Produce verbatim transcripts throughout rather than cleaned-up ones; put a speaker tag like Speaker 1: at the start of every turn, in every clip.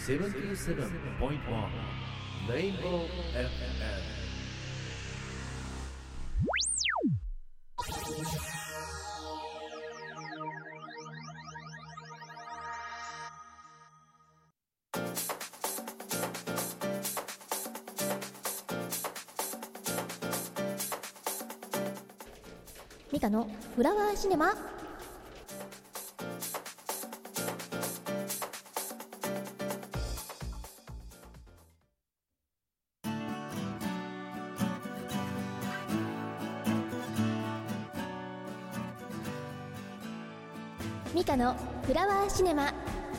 Speaker 1: セブンティーセブンポイントワン レインボー エフエム。
Speaker 2: ミカのフラワーシネマ。ミカのフラワーシネマ。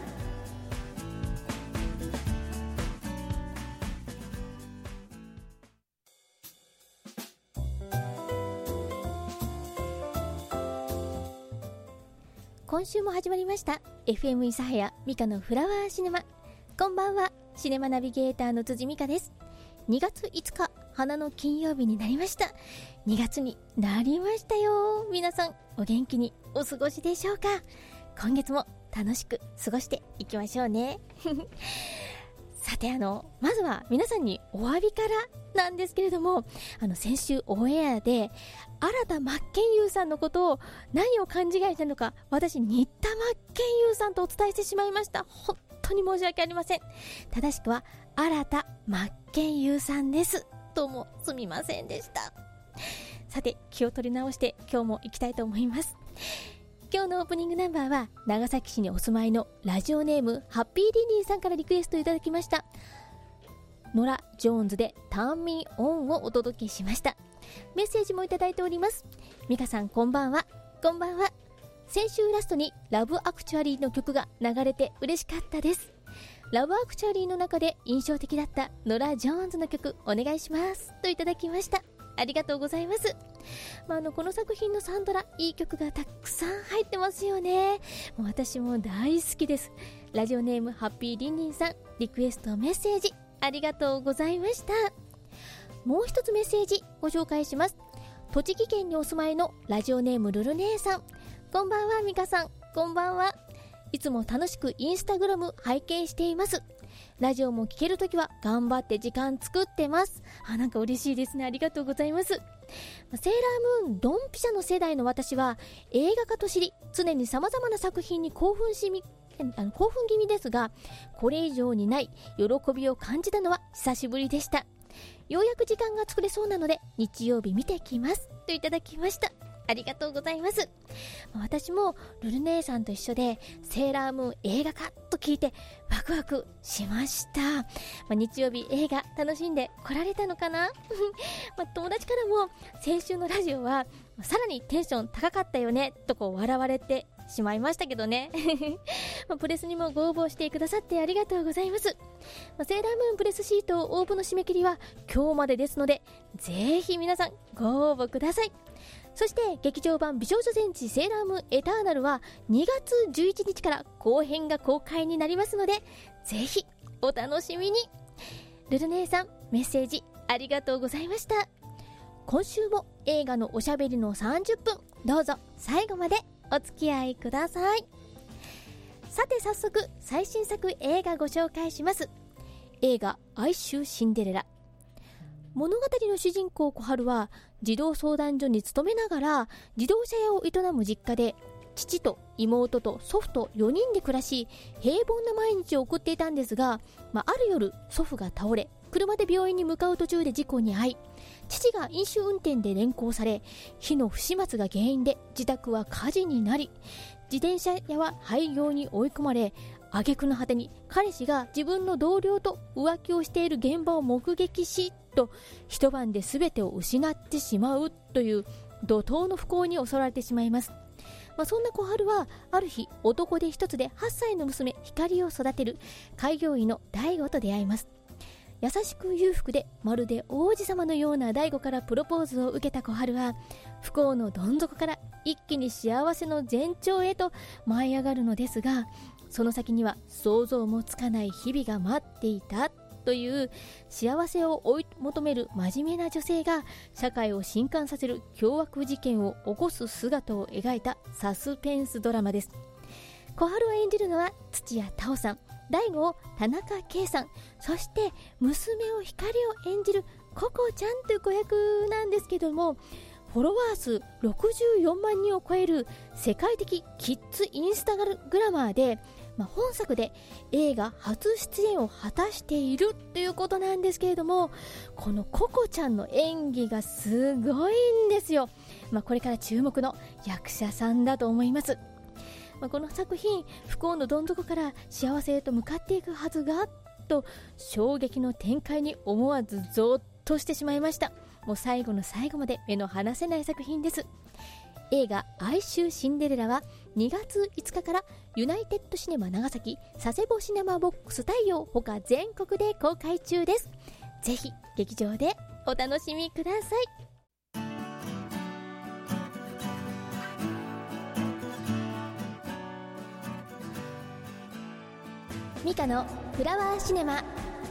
Speaker 2: 今週も始まりました エフエム 諫早ミカのフラワーシネマ。こんばんは、シネマナビゲーターの辻美香です。にがついつか、花の金曜日になりました。にがつになりましたよ。皆さんお元気にお過ごしでしょうか。今月も楽しく過ごしていきましょうねさて、あのまずは皆さんにお詫びからなんですけれども、あの先週オンエアで新田真剣佑さんのことを何を勘違いしたのか、私新田真剣佑さんとお伝えしてしまいました。本当に申し訳ありません。正しくは新田真剣佑さんです。どうもすみませんでした。さて、気を取り直して今日も行きたいと思います。今日のオープニングナンバーは長崎市にお住まいのラジオネームハッピーリニーさんからリクエストいただきましたノラ・ジョーンズでターンミーオンをお届けしました。メッセージもいただいております。ミカさんこんばんは。こんばんは。先週ラストにラブアクチュアリーの曲が流れて嬉しかったです。ラブアクチュアリーの中で印象的だったノラ・ジョーンズの曲お願いしますといただきました。ありがとうございます。まあ、あのこの作品のサントラ、いい曲がたくさん入ってますよね。もう私も大好きです。ラジオネームハッピーリンリンさん、リクエストメッセージありがとうございました。もう一つメッセージご紹介します。栃木県にお住まいのラジオネームルル姉さん、こんばんは。ミカさんこんばんは。いつも楽しくインスタグラム拝見しています。ラジオも聞けるときは頑張って時間作ってます。あ、なんか嬉しいですね。ありがとうございます。セーラームーンドンピシャの世代の私は映画化と知り、常に様々な作品に興奮しみあの興奮気味ですが、これ以上にない喜びを感じたのは久しぶりでした。ようやく時間が作れそうなので日曜日見てきますといただきました。ありがとうございます。私もルル姉さんと一緒でセーラームーン映画化と聞いてワクワクしました。まあ、日曜日映画楽しんで来られたのかなまあ友達からも先週のラジオはさらにテンション高かったよねとこう笑われてしまいましたけどねまあプレスにもご応募してくださってありがとうございます。まあ、セーラームーンプレスシート応募の締め切りは今日までですので、ぜひ皆さんご応募ください。そして劇場版美少女戦士セーラームーンエターナルはにがつじゅういちにちから後編が公開になりますので、ぜひお楽しみに。ルル姉さん、メッセージありがとうございました。今週も映画のおしゃべりのさんじゅっぷん、どうぞ最後までお付き合いください。さて早速最新作映画ご紹介します。映画哀愁シンデレラ。物語の主人公小春は児童相談所に勤めながら自動車屋を営む実家で、父と妹と祖父とよにんで暮らし平凡な毎日を送っていたんですが、まあ、ある夜祖父が倒れ車で病院に向かう途中で事故に遭い、父が飲酒運転で連行され、火の不始末が原因で自宅は火事になり、自転車屋は廃業に追い込まれ、挙句の果てに彼氏が自分の同僚と浮気をしている現場を目撃しと一晩で全てを失ってしまうという怒涛の不幸に襲われてしまいます。まあ、そんな小春はある日、男で一つではっさいの娘光を育てる開業医の大悟と出会います。優しく裕福でまるで王子様のような大悟からプロポーズを受けた小春は、不幸のどん底から一気に幸せの前兆へと舞い上がるのですが、その先には想像もつかない日々が待っていたという幸せを追い求める真面目な女性が社会を震撼させる凶悪事件を起こす姿を描いたサスペンスドラマです。小春を演じるのは土屋太鳳さん、 大悟を田中圭さん、そして娘を光を演じるココちゃんという子役なんですけども、フォロワー数ろくじゅうよんまんにんを超える世界的キッズインスタグラマーで、まあ、本作で映画初出演を果たしているということなんですけれども、このココちゃんの演技がすごいんですよ。まあ、これから注目の役者さんだと思います。まあ、この作品、不幸のどん底から幸せへと向かっていくはずがと衝撃の展開に思わずゾッとしてしまいました。もう最後の最後まで目の離せない作品です。映画哀愁シンデレラはにがついつかからユナイテッドシネマ長崎、佐世保シネマボックス太陽他全国で公開中です。ぜひ劇場でお楽しみください。ミカのフラワーシネマ。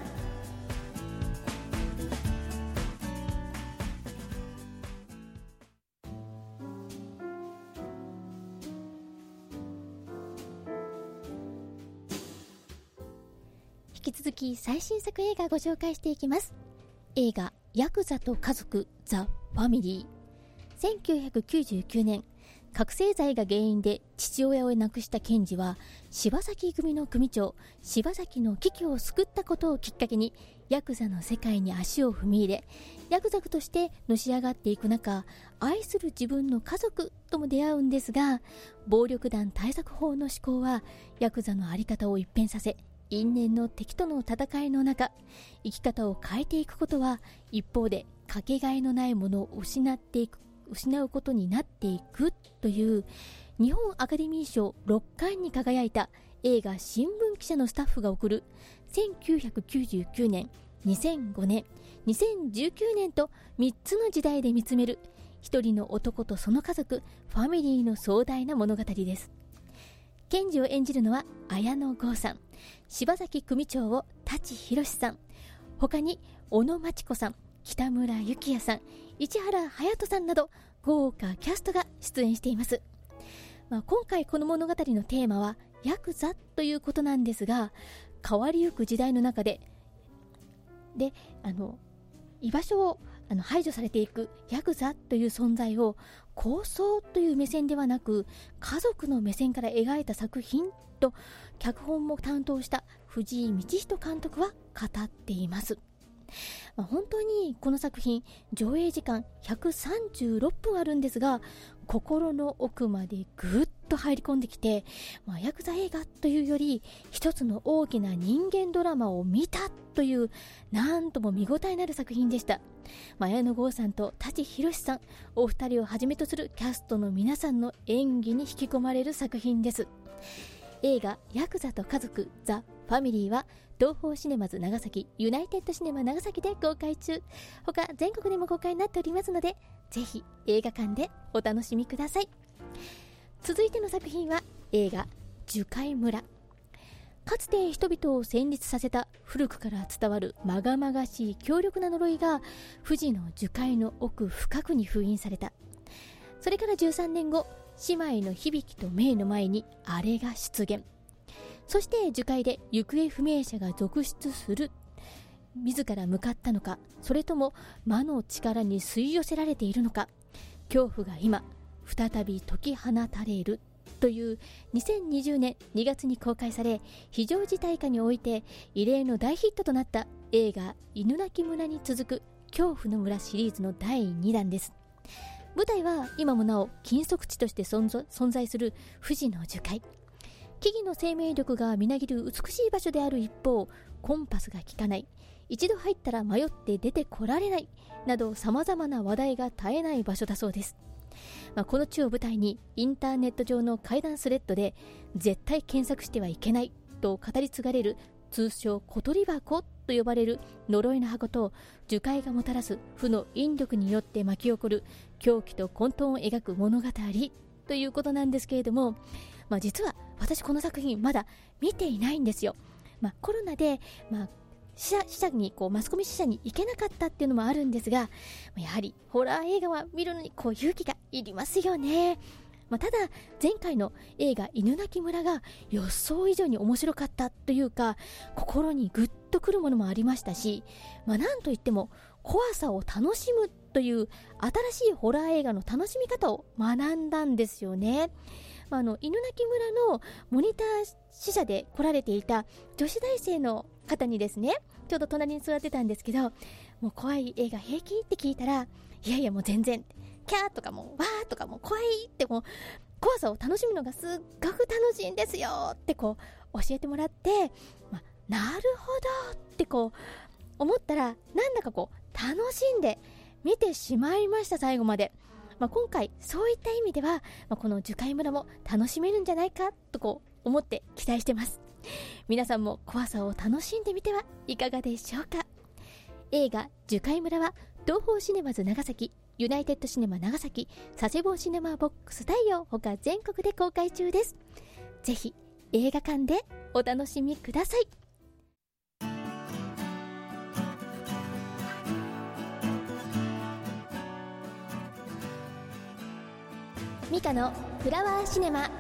Speaker 2: 引き続き最新作映画をご紹介していきます。映画ヤクザと家族ザ・ファミリー。せんきゅうひゃくきゅうじゅうきゅうねん、覚醒剤が原因で父親を亡くした検事は柴崎組の組長柴崎の危機を救ったことをきっかけにヤクザの世界に足を踏み入れ、ヤクザとしてのし上がっていく中、愛する自分の家族とも出会うんですが、暴力団対策法の施行はヤクザの在り方を一変させ、因縁の敵との戦いの中、生き方を変えていくことは一方でかけがえのないものを失っていく失うことになっていくという、日本アカデミー賞ろっかんに輝いた映画新聞記者のスタッフが送るせんきゅうひゃくきゅうじゅうきゅうねん、にせんごねん、にせんじゅうきゅうねんとみっつの時代で見つめる一人の男とその家族ファミリーの壮大な物語です。検事を演じるのは綾野剛さん、柴崎組長を舘ひろしさん、他に小野真知子さん、北村幸也さん、市原隼人さんなど豪華キャストが出演しています。まあ、今回この物語のテーマはヤクザということなんですが、変わりゆく時代の中でであの居場所をあの排除されていくヤクザという存在を抗争という目線ではなく家族の目線から描いた作品と脚本も担当した藤井道人監督は語っています。まあ、本当にこの作品上映時間ひゃくさんじゅうろっぷんあるんですが、心の奥までぐっと入り込んできて、まあ、ヤクザ映画というより一つの大きな人間ドラマを見たというなんとも見応えのある作品でした。まあ、綾野剛さんと舘ひろしさん、お二人をはじめとするキャストの皆さんの演技に引き込まれる作品です。映画ヤクザと家族ザ・ファミリーは東宝シネマズ長崎、ユナイテッドシネマ長崎で公開中、他全国でも公開になっておりますので、ぜひ映画館でお楽しみください。続いての作品は映画樹海村。かつて人々を戦慄させた古くから伝わるまがまがしい強力な呪いが富士の樹海の奥深くに封印された。それからじゅうさんねんご、姉妹の響と芽の前にあれが出現。そして樹海で行方不明者が続出する。自ら向かったのか、それとも魔の力に吸い寄せられているのか、恐怖が今再び解き放たれるというにせんにじゅうねんにがつに公開され、非常事態下において異例の大ヒットとなった映画犬鳴村に続く恐怖の村シリーズのだいにだんです。舞台は今もなお禁足地として存在する富士の樹海。木々の生命力がみなぎる美しい場所である一方、コンパスが効かない、一度入ったら迷って出てこられないなど様々な話題が絶えない場所だそうです。まあ、この地を舞台にインターネット上の怪談スレッドで絶対検索してはいけないと語り継がれる通称小鳥箱と呼ばれる呪いの箱と樹海がもたらす負の引力によって巻き起こる狂気と混沌を描く物語ということなんですけれども、まあ、実は私この作品まだ見ていないんですよ。まあ、コロナで、まあ、支社、支社にこうマスコミ支社に行けなかったっていうのもあるんですが、やはりホラー映画は見るのにこう勇気がいりますよね。 まあ、ただ前回の映画犬鳴村が予想以上に面白かったというか、心にグッとくるものもありましたし、まあ、なんといっても怖さを楽しむという新しいホラー映画の楽しみ方を学んだんですよね。まあ、あの犬鳴村のモニター試写で来られていた女子大生の方にですね、ちょうど隣に座ってたんですけど、もう怖い映画平気って聞いたら、いやいやもう全然キャーとかもわーとかも怖いって、もう怖さを楽しむのがすっごく楽しいんですよってこう教えてもらって、まあ、なるほどってこう思ったら、なんだかこう楽しんで見てしまいました、最後まで。まあ、今回そういった意味では、まあ、この樹海村も楽しめるんじゃないかとこう思って期待してます。皆さんも怖さを楽しんでみてはいかがでしょうか。映画樹海村は東宝シネマズ長崎、ユナイテッドシネマ長崎、佐世保シネマボックス太陽他全国で公開中です。ぜひ映画館でお楽しみください。ミカのフラワーシネマ。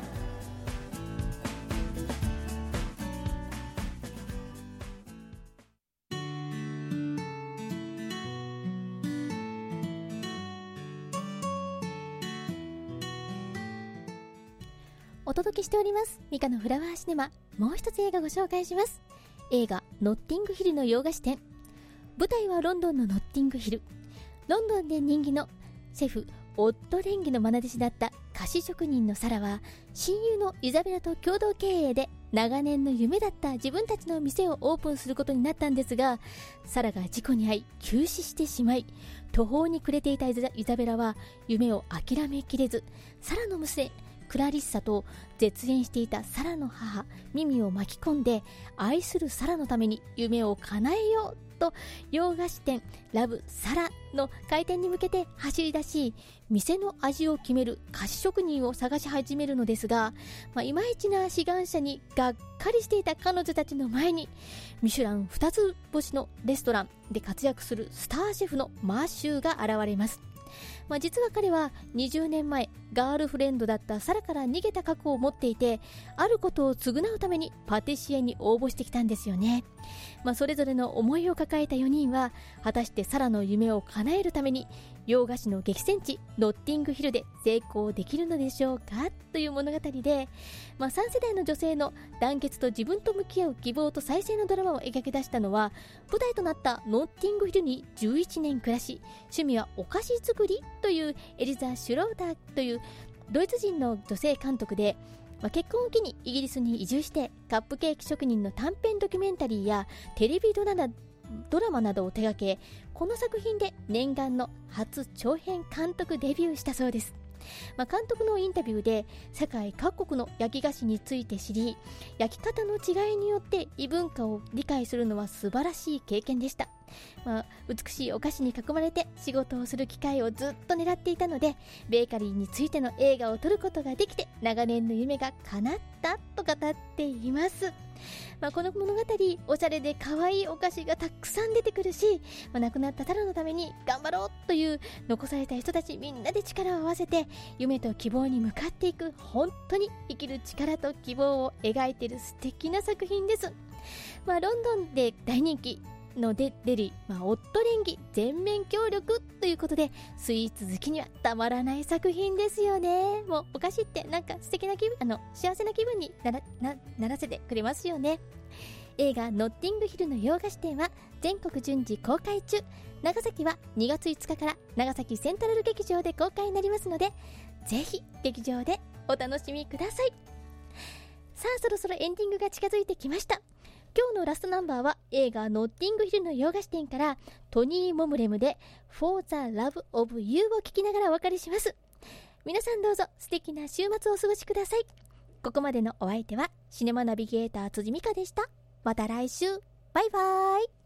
Speaker 2: お届けしておりますミカのフラワーシネマ。もう一つ映画ご紹介します。映画ノッティングヒルの洋菓子店。舞台はロンドンのノッティングヒル。ロンドンで人気のシェフオットレンギの愛弟子だった菓子職人のサラは、親友のイザベラと共同経営で長年の夢だった自分たちの店をオープンすることになったんですが、サラが事故に遭い急死してしまい、途方に暮れていたイザ、イザベラは夢を諦めきれず、サラの娘クラリッサと絶縁していたサラの母ミミを巻き込んで、愛するサラのために夢を叶えようと洋菓子店ラブサラの開店に向けて走り出し、店の味を決める菓子職人を探し始めるのですが、まあ、いまいちな志願者にがっかりしていた彼女たちの前に、ミシュランふたつ星のレストランで活躍するスターシェフのマーシューが現れます。まあ、実は彼はにじゅうねんまえガールフレンドだったサラから逃げた過去を持っていて、あることを償うためにパティシエに応募してきたんですよね。まあ、それぞれの思いを抱えたよにんは、果たしてサラの夢を叶えるために洋菓子の激戦地ノッティングヒルで成功できるのでしょうかという物語で、まあ、さん世代の女性の団結と自分と向き合う希望と再生のドラマを描き出したのは、舞台となったノッティングヒルにじゅういちねん暮らし、趣味はお菓子作りというエリザ・シュローダーというドイツ人の女性監督で、まあ、結婚を機にイギリスに移住してカップケーキ職人の短編ドキュメンタリーやテレビドラマドラマなどを手掛け、この作品で念願の初長編監督デビューしたそうです。まあ、監督のインタビューで、世界各国の焼き菓子について知り、焼き方の違いによって異文化を理解するのは素晴らしい経験でした。まあ、美しいお菓子に囲まれて仕事をする機会をずっと狙っていたので、ベーカリーについての映画を撮ることができて長年の夢が叶ったと語っています。まあ、この物語、おしゃれで可愛いお菓子がたくさん出てくるし、まあ、亡くなったタラのために頑張ろうという残された人たちみんなで力を合わせて夢と希望に向かっていく、本当に生きる力と希望を描いている素敵な作品です。まあ、ロンドンで大人気ので出る、まあ、オットレンギ全面協力ということで、スイーツ好きにはたまらない作品ですよね。もうお菓子ってなんか素敵な気分、あの幸せな気分にな ら, なならせてくれますよね。映画ノッティングヒルの洋菓子店は全国順次公開中。長崎はにがついつかから長崎セントラル劇場で公開になりますので、ぜひ劇場でお楽しみください。さあ、そろそろエンディングが近づいてきました。今日のラストナンバーは映画ノッティングヒルの洋菓子店からトニー・モムレムで For the Love of You を聴きながらお別れします。皆さんどうぞ素敵な週末をお過ごしください。ここまでのお相手はシネマナビゲーター辻美香でした。また来週。バイバーイ。